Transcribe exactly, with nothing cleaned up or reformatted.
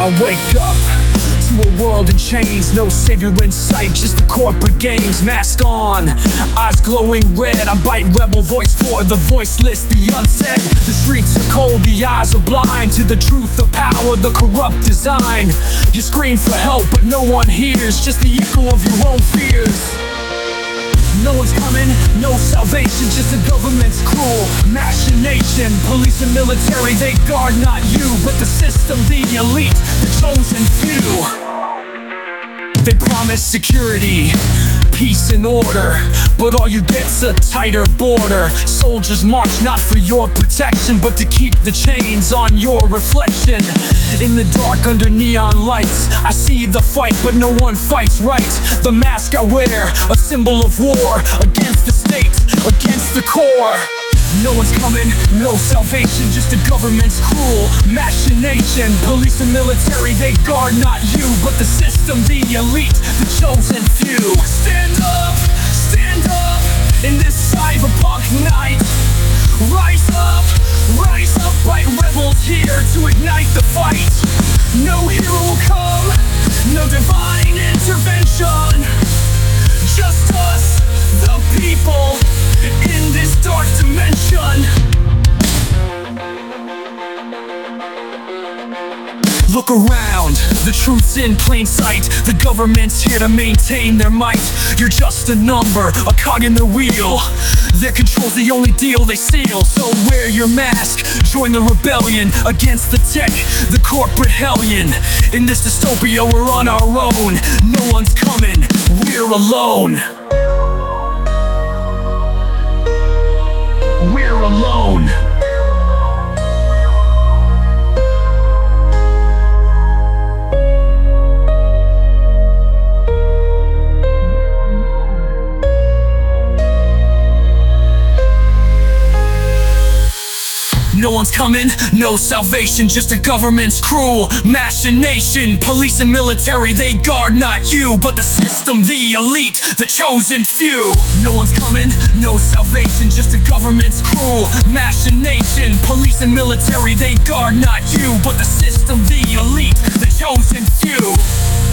I wake up to a world in chains, no savior in sight, just the corporate games. Mask on, eyes glowing red, I bite rebel voice for the voiceless, the unsaid. The streets are cold, the eyes are blind to the truth, the power, the corrupt design. You scream for help, but no one hears, just the echo of your own fears. No one's coming, no salvation, just the government's cruel machination. Police and military, they guard not you, but the system, the elite, the chosen few. They promise security, peace and order, but all you get's a tighter border. Soldiers march not for your protection, but to keep the chains on your reflection. In the dark under neon lights, I see the fight, but no one fights right. The mask I wear, a symbol of war, against the state, against the core. No one's coming, no salvation, just the government's cruel machination. Police and military, they guard not you, but the system, the elite, the chosen few. Stand up, stand up, in this cyberpunk night. Rise up, rise up, like rebels here to ignite the fight. No hero will come, no divine intervention, just us, the people, in this dark dimension. Look around, the truth's in plain sight. The government's here to maintain their might. You're just a number, a cog in the wheel. Their control's the only deal they seal. So wear your mask, join the rebellion against the tech, the corporate hellion. In this dystopia we're on our own. No one's coming, we're alone. We're alone. No one's coming, no salvation, just the government's cruel machination. Police and military, they guard not you, but the system, the elite, the chosen few. No one's coming, no salvation, just the government's cruel machination. Police and military, they guard not you, but the system, the elite, the chosen few.